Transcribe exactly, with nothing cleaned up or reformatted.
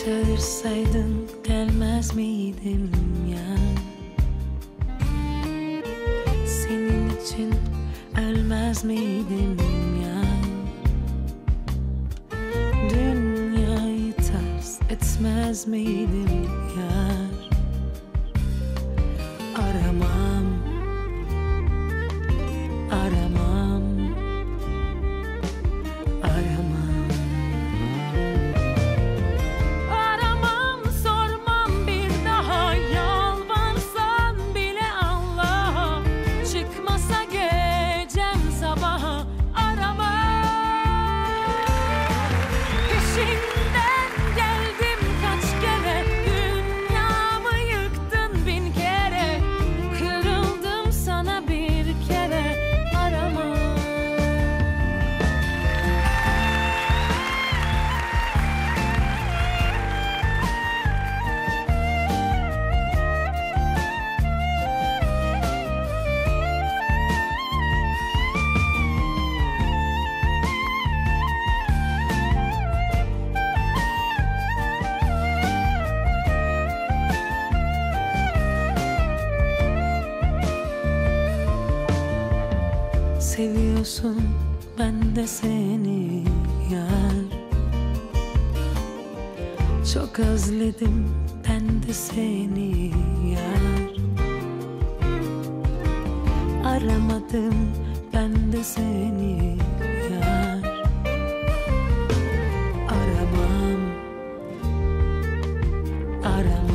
Çağırsaydın gelmez miydim ya? Senin için ölmez miydim ya? Dünyayı ters etmez miydim yar? Aramam, aramam, aramam. Seviyorsun, ben de seni yar. Çok özledim, ben de seni yar. Aramadım, ben de seni yar. Aramam, aramam.